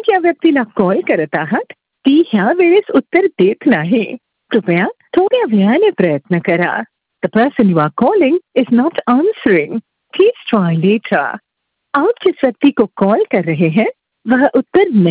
ज्या व्यक्तीला कॉल करत आहात ती ह्या वेळेस उत्तर देत नाही. कृपया थोड्या वेळाने प्रयत्न करा. The person you are calling is not answering. Please try later. आप जिस व्यक्ति को कॉल कर रहे हैं वह उत्तर नहीं